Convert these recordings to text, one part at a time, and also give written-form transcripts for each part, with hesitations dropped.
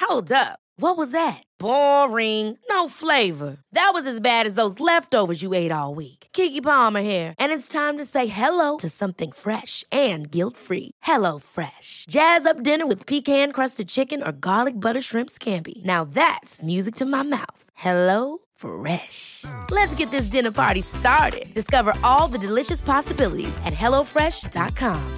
Hold up. What was that? Boring. No flavor. That was as bad as those leftovers you ate all week. Keke Palmer here, and it's time to say hello to something fresh and guilt-free. Hello Fresh. Jazz up dinner with pecan-crusted chicken or garlic butter shrimp scampi. Now that's music to my mouth. Hello Fresh. Let's get this dinner party started. Discover all the delicious possibilities at hellofresh.com.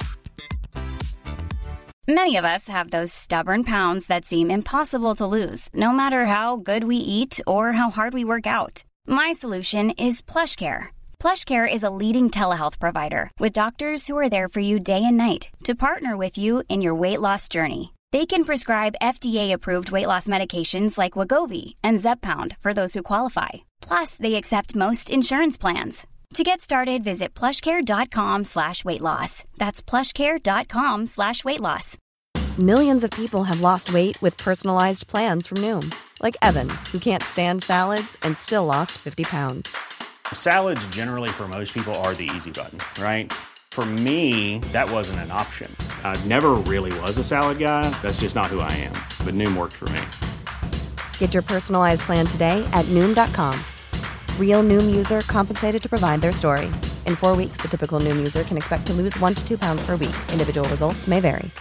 Many of us have those stubborn pounds that seem impossible to lose, no matter how good we eat or how hard we work out. My solution is PlushCare. PlushCare is a leading telehealth provider with doctors who are there for you day and night to partner with you in your weight loss journey. They can prescribe FDA-approved weight loss medications like Wegovy and Zepbound for those who qualify. Plus, they accept most insurance plans. To get started, visit plushcare.com/weightloss. That's plushcare.com/weightloss. Millions of people have lost weight with personalized plans from Noom. Like Evan, who can't stand salads and still lost 50 pounds. Salads generally for most people are the easy button, right? For me, that wasn't an option. I never really was a salad guy. That's just not who I am. But Noom worked for me. Get your personalized plan today at Noom.com. Real Noom user compensated to provide their story. In 4 weeks, the typical Noom user can expect to lose 1 to 2 pounds per week. Individual results may vary.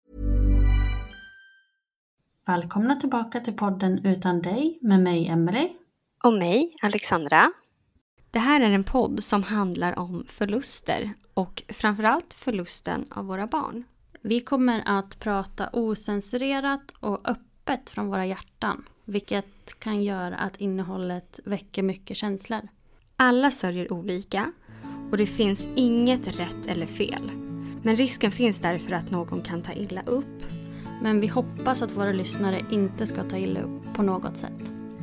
Välkomna tillbaka till podden Utan dig med mig, Emily. Och mig, Alexandra. Det här är en podd som handlar om förluster och framförallt förlusten av våra barn. Vi kommer att prata osensurerat och öppet från våra hjärtan, vilket kan göra att innehållet väcker mycket känslor. Alla sörjer olika och det finns inget rätt eller fel. Men risken finns därför att någon kan ta illa upp. Men vi hoppas att våra lyssnare inte ska ta illa upp på något sätt.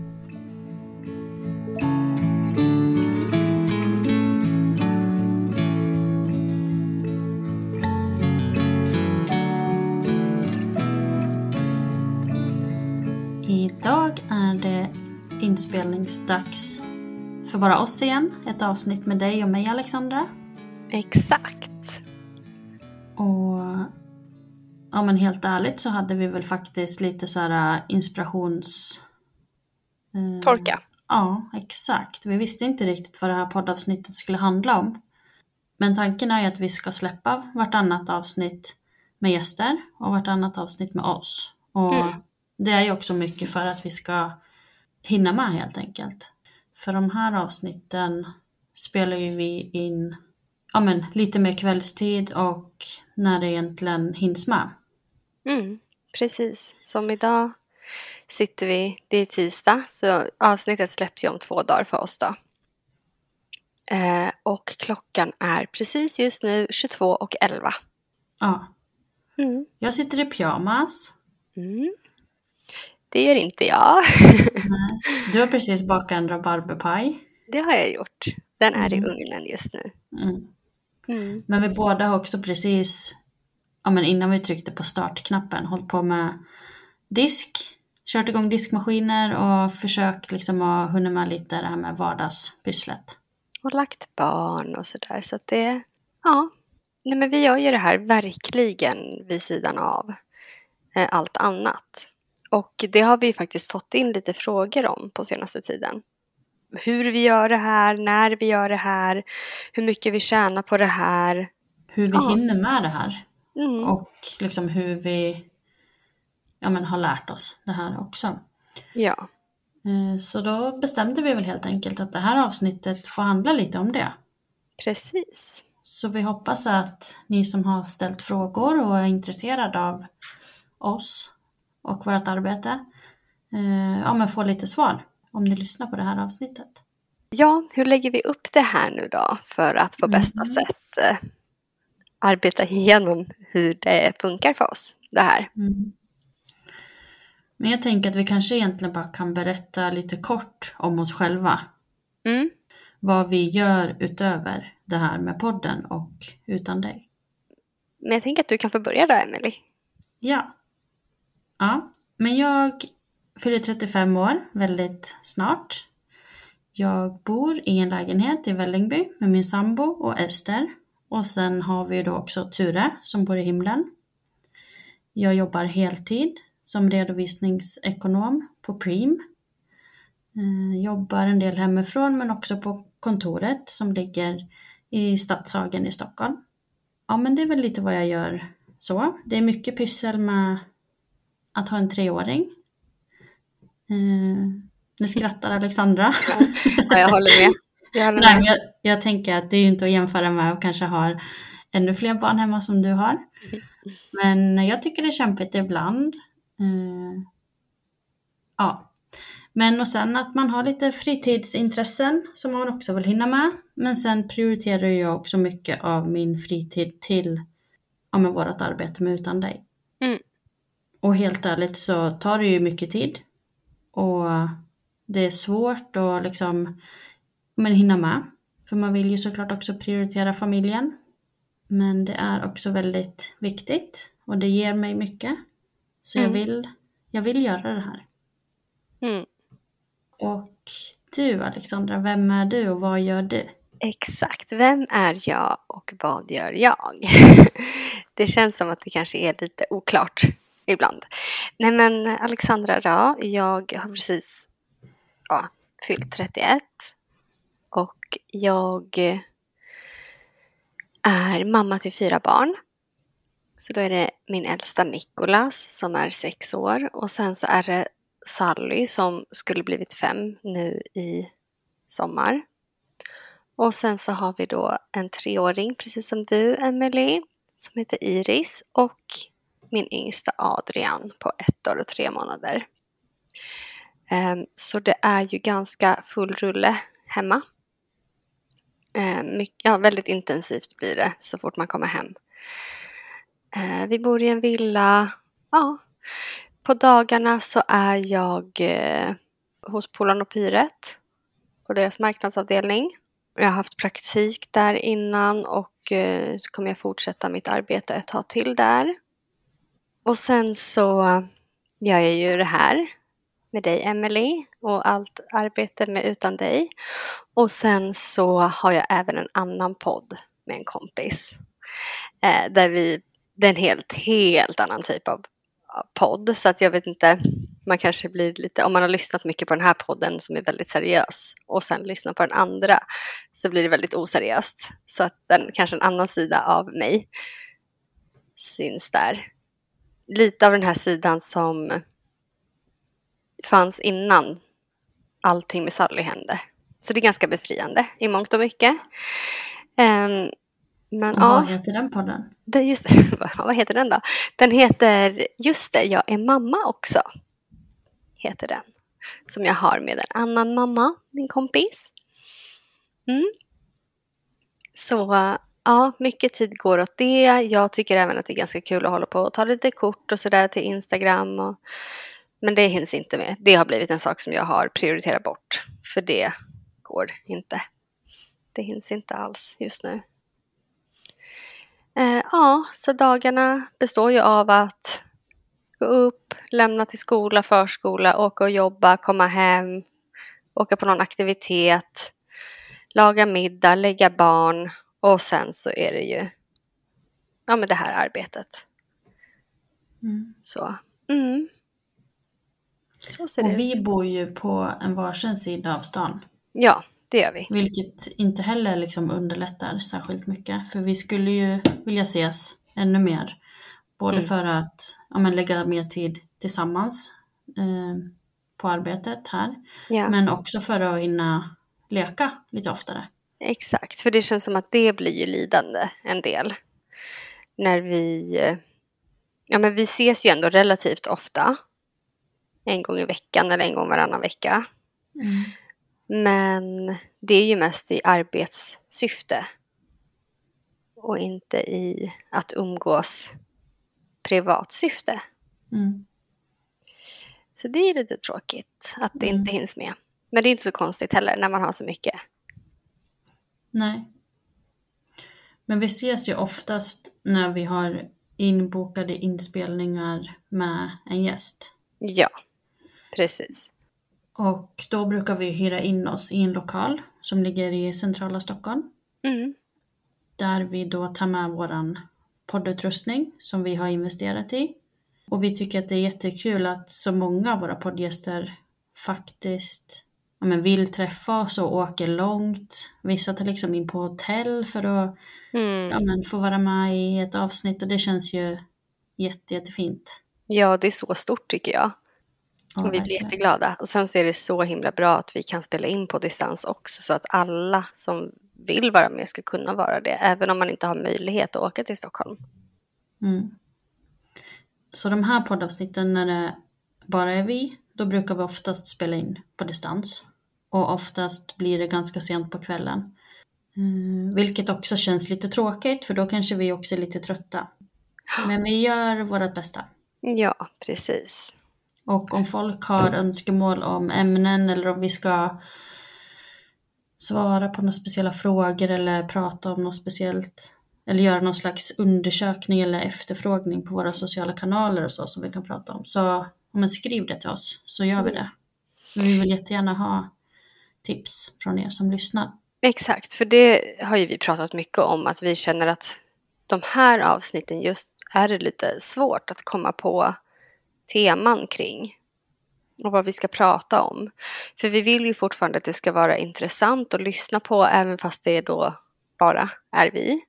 Idag är det inspelningsdags för bara oss igen. Ett avsnitt med dig och mig, Alexandra. Exakt. Och ja, men helt ärligt så hade vi väl faktiskt lite så här inspirations... Torka. Ja, exakt. Vi visste inte riktigt vad det här poddavsnittet skulle handla om. Men tanken är ju att vi ska släppa vartannat avsnitt med gäster och vartannat avsnitt med oss. Och det är ju också mycket för att vi ska hinna med helt enkelt. För de här avsnitten spelar ju vi in lite mer kvällstid och när det egentligen hinns med. Precis. Som idag sitter vi, det är tisdag, så avsnittet släpps ju om 2 dagar för oss då. Och klockan är precis just nu 22:11. Ja. Jag sitter i pyjamas. Det gör inte jag. Nej. Du har precis bakat en rabarberpaj. Det har jag gjort. Den är i ugnen just nu. Men vi båda har också precis, innan vi tryckte på startknappen, hållit på med disk. Kört igång diskmaskiner och försökt liksom att hinna med lite det här med vardagspysslet. Och lagt barn och sådär. Så att det, nej men vi gör ju det här verkligen vid sidan av allt annat. Och det har vi faktiskt fått in lite frågor om på senaste tiden. Hur vi gör det här, när vi gör det här, hur mycket vi tjänar på det här. Hur vi hinner med det här. Och liksom hur vi har lärt oss det här också. Ja. Så då bestämde vi väl helt enkelt att det här avsnittet får handla lite om det. Precis. Så vi hoppas att ni som har ställt frågor och är intresserade av oss och vårt arbete får lite svar om ni lyssnar på det här avsnittet. Ja, hur lägger vi upp det här nu då för att på bästa sätt arbeta igenom hur det funkar för oss, det här? Men jag tänker att vi kanske egentligen bara kan berätta lite kort om oss själva. Vad vi gör utöver det här med podden och utan dig. Men jag tänker att du kan få börja där, Emily. Ja, men jag fyller 35 år väldigt snart. Jag bor i en lägenhet i Vällingby med min sambo och Ester. Och sen har vi då också Ture som bor i himlen. Jag jobbar heltid som redovisningsekonom på Preem. Jobbar en del hemifrån men också på kontoret som ligger i Stadshagen i Stockholm. Ja, men det är väl lite vad jag gör så. Det är mycket pyssel med att ha en 3-åring. Nu skrattar Alexandra. Ja, jag håller med. Nej, men jag tänker att det är ju inte att jämföra med och kanske har ännu fler barn hemma som du har. Men jag tycker det är kämpigt ibland. Ja. Men och sen att man har lite fritidsintressen som man också vill hinna med. Men sen prioriterar jag också mycket av min fritid till med vårt arbete med Utan dig. Mm. Och helt ärligt så tar det ju mycket tid. Och det är svårt att liksom hinna med. För man vill ju såklart också prioritera familjen. Men det är också väldigt viktigt. Och det ger mig mycket. Så jag vill göra det här. Mm. Och du Alexandra, vem är du och vad gör du? Exakt, vem är jag och vad gör jag? Det känns som att det kanske är lite oklart ibland. Nej men Alexandra då, jag har precis fyllt 31 och jag är mamma till 4 barn. Så då är det min äldsta Nicolas som är 6 år och sen så är det Sally som skulle blivit 5 nu i sommar. Och sen så har vi då en 3-åring, precis som du Emily, som heter Iris. Och min yngsta Adrian på 1 år och 3 månader. Så det är ju ganska full rulle hemma. Väldigt intensivt blir det så fort man kommer hem. Vi bor i en villa. Ja, på dagarna så är jag hos Polarn och Pyret på deras marknadsavdelning. Jag har haft praktik där innan och så kommer jag fortsätta mitt arbete ett tag till där. Och sen så gör jag ju det här med dig Emily och allt arbete med Utan dig. Och sen så har jag även en annan podd med en kompis. Det är en helt annan typ av podd. Så att jag vet inte, man kanske blir lite, om man har lyssnat mycket på den här podden som är väldigt seriös och sen lyssnar på den andra så blir det väldigt oseriöst. Så att kanske en annan sida av mig syns där. Lite av den här sidan som fanns innan allting med Sally hände. Så det är ganska befriande i mångt och mycket. Men, vad heter den podden? Vad heter den då? Den heter, just det, jag är mamma också. Heter den. Som jag har med en annan mamma, min kompis. Så ja, mycket tid går åt det. Jag tycker även att det är ganska kul att hålla på och ta lite kort och sådär till Instagram. Men det hinns inte med. Det har blivit en sak som jag har prioriterat bort. För det går inte. Det hinns inte alls just nu. Så dagarna består ju av att gå upp, lämna till skola, förskola, åka och jobba, komma hem, åka på någon aktivitet, laga middag, lägga barn och sen så är det ju det här arbetet. Så ser det ut. Och vi bor ju på en varsin sida av stan. Ja, det gör vi. Vilket inte heller liksom underlättar särskilt mycket. För vi skulle ju vilja ses ännu mer. Både för att lägga mer tid tillsammans på arbetet här. Ja. Men också för att hinna leka lite oftare. Exakt, för det känns som att det blir ju lidande en del. När vi ses ju ändå relativt ofta. En gång i veckan eller en gång varannan vecka. Men det är ju mest i arbetssyfte. Och inte i att umgås privat syfte. Så det är lite tråkigt att det inte hinns med. Men det är inte så konstigt heller när man har så mycket. Nej. Men vi ses ju oftast när vi har inbokade inspelningar med en gäst. Ja, precis. Och då brukar vi hyra in oss i en lokal som ligger i centrala Stockholm. Där vi då tar med våran poddutrustning som vi har investerat i. Och vi tycker att det är jättekul att så många av våra poddgäster faktiskt vill träffa oss och åker långt. Vissa tar liksom in på hotell för att få vara med i ett avsnitt. Och det känns ju jättefint. Ja, det är så stort tycker jag. Ja, och vi blir verkligen. jätteglada. Och sen så är det så himla bra att vi kan spela in på distans också. Så att alla som vill vara med ska kunna vara det. Även om man inte har möjlighet att åka till Stockholm. Mm. Så de här poddavsnitten när det bara är vi, då brukar vi oftast spela in på distans. Och oftast blir det ganska sent på kvällen. Vilket också känns lite tråkigt, för då kanske vi också är lite trötta. Men vi gör vårt bästa. Ja, precis. Och om folk har önskemål om ämnen eller om vi ska svara på några speciella frågor eller prata om något speciellt eller göra någon slags undersökning eller efterfrågning på våra sociala kanaler och så som vi kan prata om. Så skriv det till oss så gör vi det. Vi vill jättegärna ha tips från er som lyssnar. Exakt, för det har ju vi pratat mycket om, att vi känner att de här avsnitten just är det lite svårt att komma på teman kring och vad vi ska prata om. För vi vill ju fortfarande att det ska vara intressant att lyssna på, även fast det då bara är vi.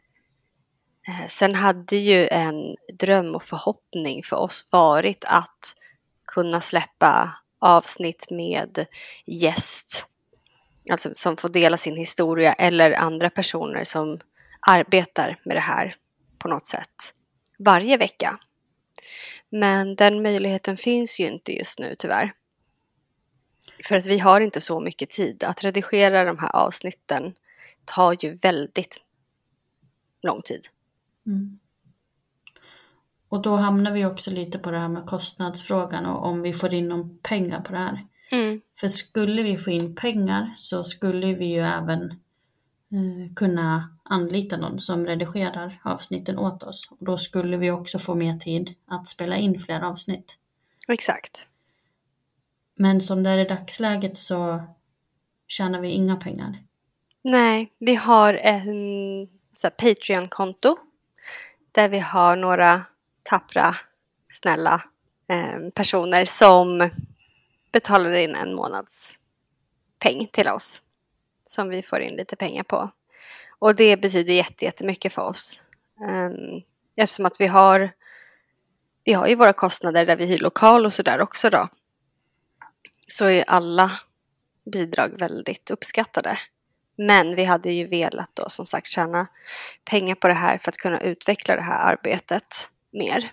Sen hade ju en dröm och förhoppning för oss varit att kunna släppa avsnitt med gäst. Alltså som får dela sin historia eller andra personer som arbetar med det här på något sätt varje vecka. Men den möjligheten finns ju inte just nu tyvärr. För att vi har inte så mycket tid. Att redigera de här avsnitten tar ju väldigt lång tid. Mm. Och då hamnar vi också lite på det här med kostnadsfrågan och om vi får in någon pengar på det här. För skulle vi få in pengar så skulle vi ju även kunna anlita någon som redigerar avsnitten åt oss. Och då skulle vi också få mer tid att spela in fler avsnitt. Exakt. Men som det är i dagsläget så tjänar vi inga pengar. Nej, vi har en Patreon-konto där vi har några tappra, snälla personer som betalar in en månads peng till oss som vi får in lite pengar på. Och det betyder jättemycket för oss. Eftersom att vi har ju våra kostnader där vi hyr lokal och sådär också då. Så är alla bidrag väldigt uppskattade. Men vi hade ju velat då som sagt tjäna pengar på det här för att kunna utveckla det här arbetet mer.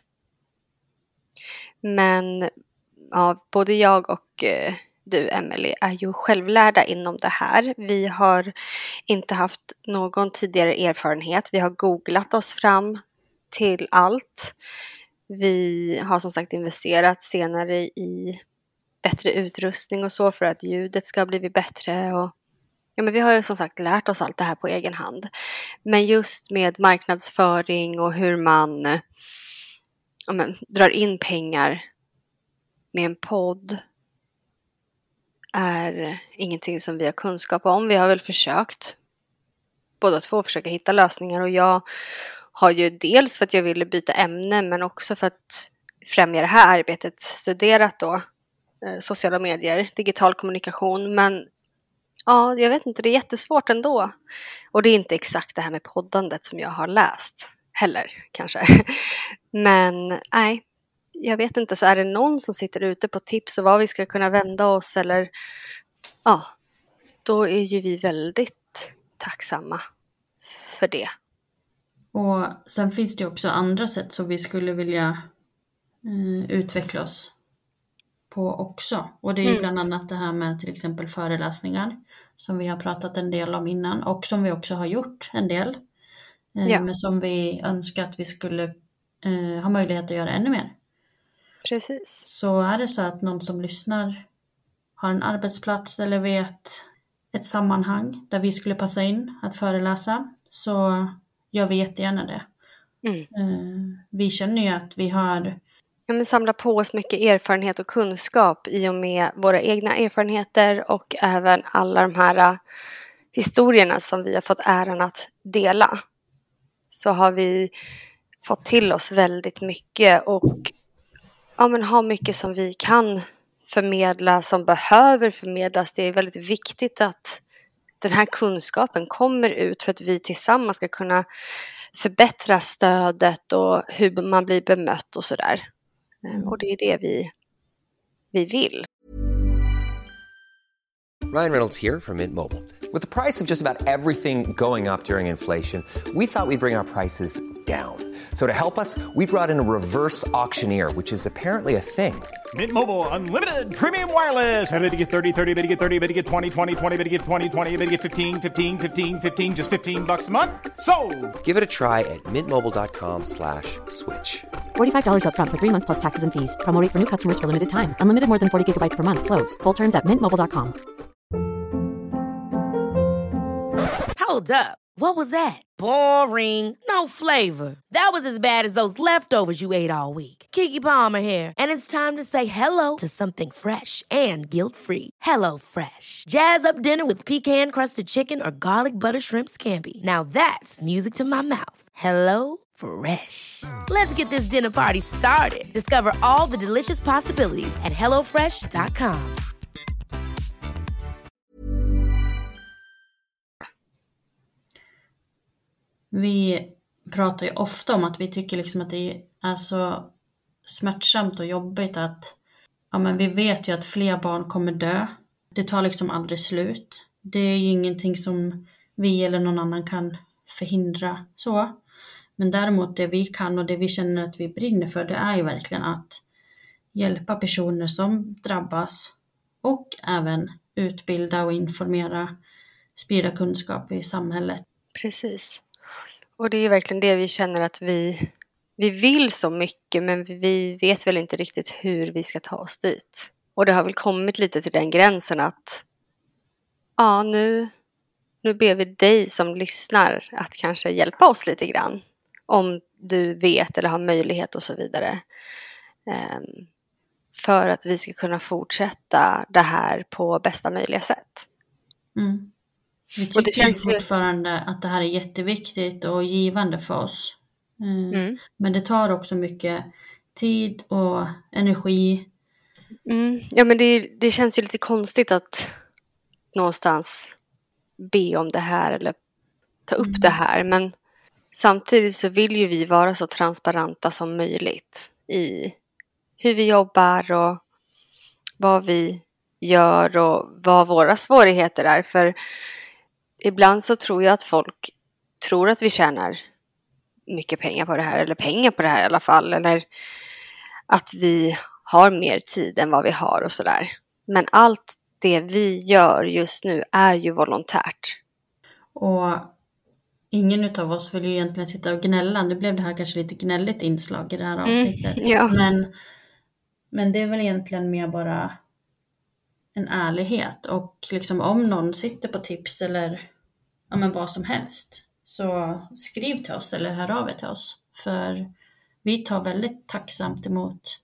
Men ja, både jag och du Emelie är ju självlärda inom det här. Vi har inte haft någon tidigare erfarenhet. Vi har googlat oss fram till allt. Vi har som sagt investerat senare i bättre utrustning och så för att ljudet ska bli bättre. Och men vi har ju som sagt lärt oss allt det här på egen hand. Men just med marknadsföring och hur man drar in pengar med en podd är ingenting som vi har kunskap om. Vi har väl försökt båda två försöka hitta lösningar, och jag har ju dels för att jag ville byta ämne men också för att främja det här arbetet studerat då sociala medier, digital kommunikation, men ja, jag vet inte, det är jättesvårt ändå. Och det är inte exakt det här med poddandet som jag har läst heller kanske. Men nej, jag vet inte, så är det någon som sitter ute på tips och vad vi ska kunna vända oss eller ja, då är ju vi väldigt tacksamma för det. Och sen finns det också andra sätt som vi skulle vilja utveckla oss på också. Och det är ju bland annat det här med till exempel föreläsningar som vi har pratat en del om innan och som vi också har gjort en del. Men som vi önskar att vi skulle ha möjlighet att göra ännu mer. Precis. Så är det så att någon som lyssnar har en arbetsplats eller vet ett sammanhang där vi skulle passa in att föreläsa, så gör vi jättegärna det. Vi känner ju att vi har samla på oss mycket erfarenhet och kunskap i och med våra egna erfarenheter och även alla de här historierna som vi har fått äran att dela. Så har vi fått till oss väldigt mycket, och men ha mycket som vi kan förmedla, som behöver förmedlas. Det är väldigt viktigt att den här kunskapen kommer ut för att vi tillsammans ska kunna förbättra stödet och hur man blir bemött och sådär. Och det är det vi vill. Ryan Reynolds here from Mint Mobile. With the price of just about everything going up during inflation, we thought we'd bring our prices down. So to help us, we brought in a reverse auctioneer, which is apparently a thing. Mint Mobile Unlimited Premium Wireless. How to get 30, 30, bit to get 30, bit to get 20, 20, 20, bit to get 20, 20, bit to get 15, 15, 15, 15, just $15 a month? Sold! Give it a try at mintmobile.com/switch. $45 up front for 3 months plus taxes and fees. Promo rate for new customers for limited time. Unlimited more than 40 gigabytes per month. Slows full terms at mintmobile.com. Hold up. What was that? Boring. No flavor. That was as bad as those leftovers you ate all week. Keke Palmer here, and it's time to say hello to something fresh and guilt-free. Hello Fresh. Jazz up dinner with pecan-crusted chicken or garlic butter shrimp scampi. Now that's music to my mouth. Hello Fresh. Let's get this dinner party started. Discover all the delicious possibilities at hellofresh.com. Vi pratar ju ofta om att vi tycker liksom att det är så smärtsamt och jobbigt att men vi vet ju att fler barn kommer dö. Det tar liksom aldrig slut. Det är ju ingenting som vi eller någon annan kan förhindra så. Men däremot det vi kan och det vi känner att vi brinner för, det är ju verkligen att hjälpa personer som drabbas och även utbilda och informera, sprida kunskap i samhället. Precis. Och det är verkligen det vi känner att vi vill så mycket, men vi vet väl inte riktigt hur vi ska ta oss dit. Och det har väl kommit lite till den gränsen att nu ber vi dig som lyssnar att kanske hjälpa oss lite grann. Om du vet eller har möjlighet och så vidare. För att vi ska kunna fortsätta det här på bästa möjliga sätt. Mm. Vi tycker fortfarande att det här är jätteviktigt och givande för oss. Men det tar också mycket tid och energi. Ja, men det känns ju lite konstigt att någonstans be om det här eller ta upp det här. Men samtidigt så vill ju vi vara så transparenta som möjligt i hur vi jobbar och vad vi gör och vad våra svårigheter är. För ibland så tror jag att folk tror att vi tjänar mycket pengar på det här, eller pengar på det här i alla fall, eller att vi har mer tid än vad vi har och sådär. Men allt det vi gör just nu är ju volontärt. Och ingen av oss vill ju egentligen sitta och gnälla. Nu blev det här kanske lite gnälligt inslag i det här avsnittet. Ja. Men det är väl egentligen mer bara en ärlighet. Och liksom om någon sitter på tips eller vad som helst, så skriv till oss eller hör av er till oss. För vi tar väldigt tacksamt emot.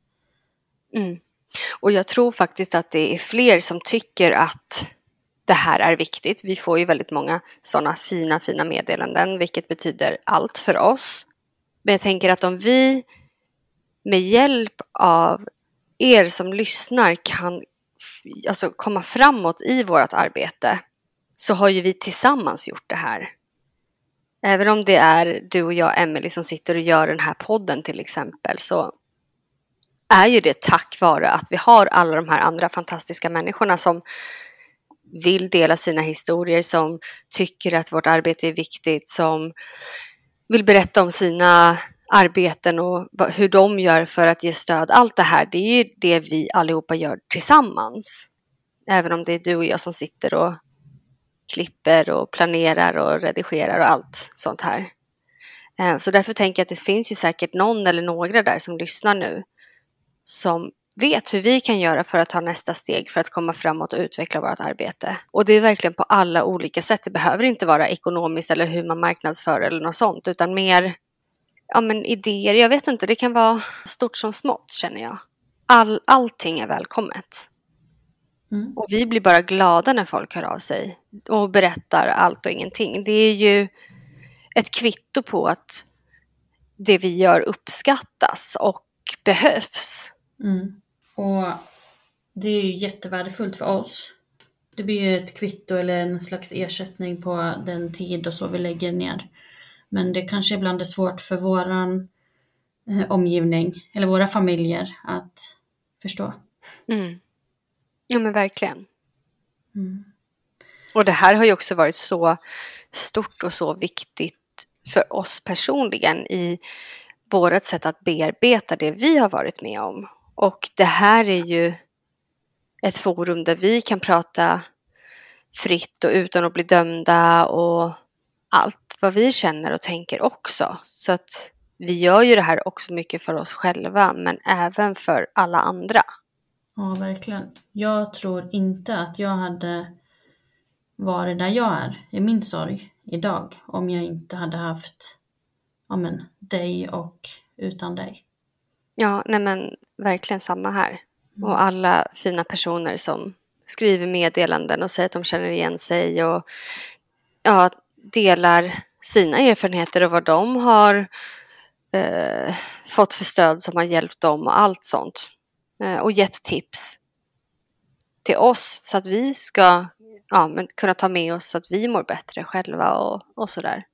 Och jag tror faktiskt att det är fler som tycker att det här är viktigt. Vi får ju väldigt många sådana fina meddelanden, vilket betyder allt för oss. Men jag tänker att om vi med hjälp av er som lyssnar kan komma framåt i vårt arbete, så har ju vi tillsammans gjort det här. Även om det är du och jag, Emily, som sitter och gör den här podden till exempel, så är ju det tack vare att vi har alla de här andra fantastiska människorna som vill dela sina historier, som tycker att vårt arbete är viktigt, som vill berätta om sina arbeten och hur de gör för att ge stöd. Allt det här, det är ju det vi allihopa gör tillsammans. Även om det är du och jag som sitter och klipper och planerar och redigerar och allt sånt här. Så därför tänker jag att det finns ju säkert någon eller några där som lyssnar nu som vet hur vi kan göra för att ta nästa steg för att komma framåt och utveckla vårt arbete. Och det är verkligen på alla olika sätt. Det behöver inte vara ekonomiskt eller hur man marknadsför eller något sånt, utan mer idéer. Jag vet inte, det kan vara stort som smått, känner jag. Allting är välkommet. Och vi blir bara glada när folk hör av sig och berättar allt och ingenting. Det är ju ett kvitto på att det vi gör uppskattas och behövs. Och det är ju jättevärdefullt för oss. Det blir ju ett kvitto eller en slags ersättning på den tid och så vi lägger ner. Men det kanske ibland är svårt för våran omgivning eller våra familjer att förstå. Ja, men verkligen. Och det här har ju också varit så stort och så viktigt för oss personligen i vårt sätt att bearbeta det vi har varit med om. Och det här är ju ett forum där vi kan prata fritt och utan att bli dömda och allt vad vi känner och tänker också. Så att vi gör ju det här också mycket för oss själva, men även för alla andra. Ja, verkligen. Jag tror inte att jag hade varit där jag är i min sorg idag om jag inte hade haft dig och utan dig. Ja, nej men verkligen samma här. Och alla fina personer som skriver meddelanden och säger att de känner igen sig och delar sina erfarenheter och vad de har fått för stöd som har hjälpt dem och allt sånt. Och gett tips till oss så att vi ska kunna ta med oss så att vi mår bättre själva och sådär.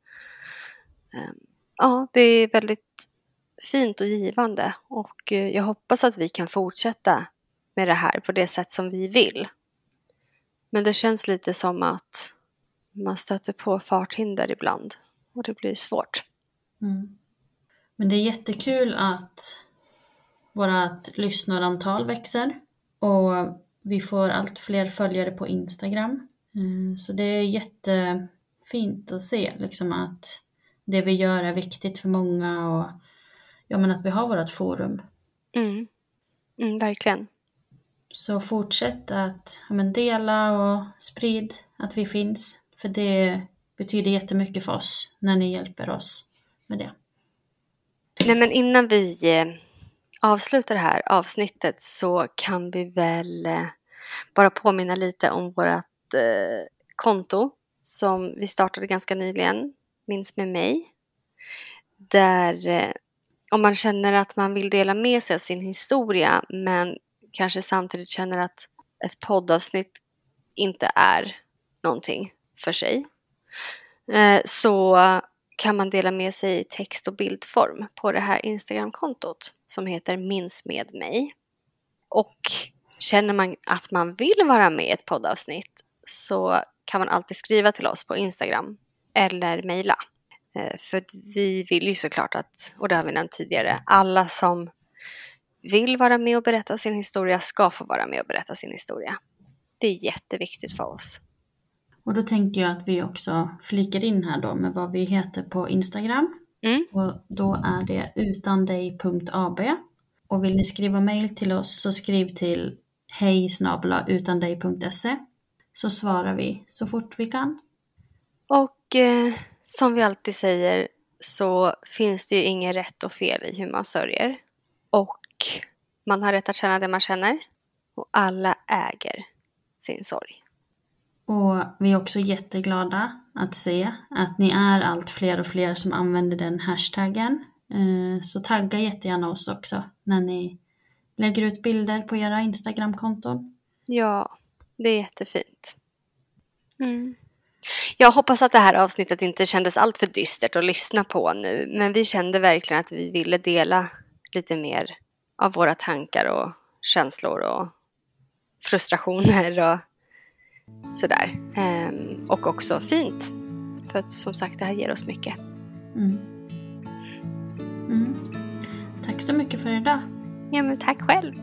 Det är väldigt fint och givande och jag hoppas att vi kan fortsätta med det här på det sätt som vi vill. Men det känns lite som att man stöter på farthinder ibland och det blir svårt. Men det är jättekul att vårat lyssnarantal växer och vi får allt fler följare på Instagram. Så det är jättefint att se liksom att det vi gör är viktigt för många och att vi har vårt forum. Verkligen. Så fortsätt att dela och sprid att vi finns. För det betyder jättemycket för oss när ni hjälper oss med det. Nej, men innan vi avslutar det här avsnittet så kan vi väl bara påminna lite om vårt konto som vi startade ganska nyligen, Minns med mig. Där om man känner att man vill dela med sig av sin historia men kanske samtidigt känner att ett poddavsnitt inte är någonting för sig, så kan man dela med sig i text- och bildform på det här Instagram-kontot som heter Minns med mig. Och känner man att man vill vara med i ett poddavsnitt så kan man alltid skriva till oss på Instagram eller mejla. För vi vill ju såklart att, och det har vi nämnt tidigare, alla som vill vara med och berätta sin historia ska få vara med och berätta sin historia. Det är jätteviktigt för oss. Och då tänker jag att vi också flikar in här då med vad vi heter på Instagram. Och då är det utandej.ab. Och vill ni skriva mejl till oss så skriv till hej@utandej.se så svarar vi så fort vi kan. Och som vi alltid säger så finns det ju inget rätt och fel i hur man sörjer. Och man har rätt att känna det man känner. Och alla äger sin sorg. Och vi är också jätteglada att se att ni är allt fler och fler som använder den hashtaggen. Så tagga jättegärna oss också när ni lägger ut bilder på era Instagram-konton. Ja, det är jättefint. Jag hoppas att det här avsnittet inte kändes allt för dystert att lyssna på nu. Men vi kände verkligen att vi ville dela lite mer av våra tankar och känslor och frustrationer och sådär. Och också fint. För att som sagt det här ger oss mycket. Tack så mycket för idag. Ja, men tack själv.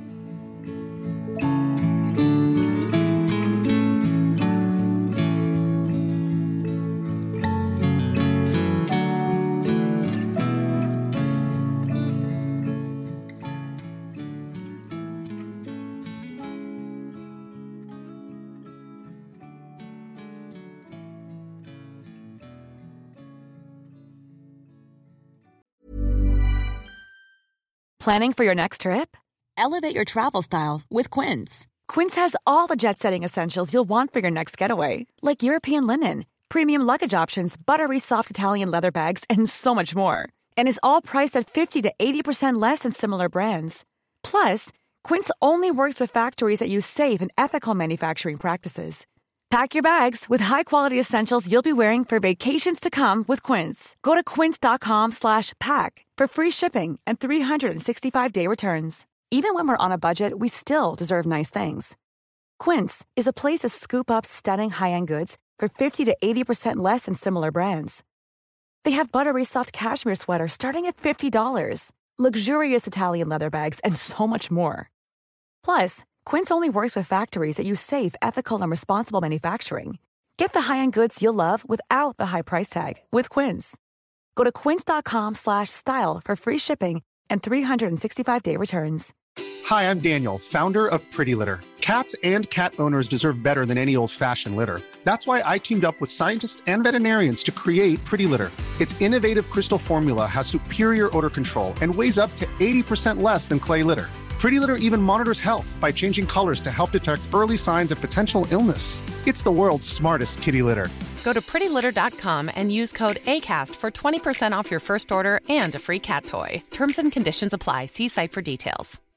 Planning for your next trip? Elevate your travel style with Quince. Quince has all the jet-setting essentials you'll want for your next getaway, like European linen, premium luggage options, buttery soft Italian leather bags, and so much more. And is all priced at 50 to 80% less than similar brands. Plus, Quince only works with factories that use safe and ethical manufacturing practices. Pack your bags with high-quality essentials you'll be wearing for vacations to come with Quince. Go to quince.com/pack for free shipping and 365-day returns. Even when we're on a budget, we still deserve nice things. Quince is a place to scoop up stunning high-end goods for 50 to 80% less than similar brands. They have buttery soft cashmere sweaters starting at $50, luxurious Italian leather bags, and so much more. Plus, Quince only works with factories that use safe, ethical, and responsible manufacturing. Get the high-end goods you'll love without the high price tag with Quince. Go to quince.com/style for free shipping and 365-day returns. Hi, I'm Daniel, founder of Pretty Litter. Cats and cat owners deserve better than any old-fashioned litter. That's why I teamed up with scientists and veterinarians to create Pretty Litter. Its innovative crystal formula has superior odor control and weighs up to 80% less than clay litter. Pretty Litter even monitors health by changing colors to help detect early signs of potential illness. It's the world's smartest kitty litter. Go to prettylitter.com and use code ACAST for 20% off your first order and a free cat toy. Terms and conditions apply. See site for details.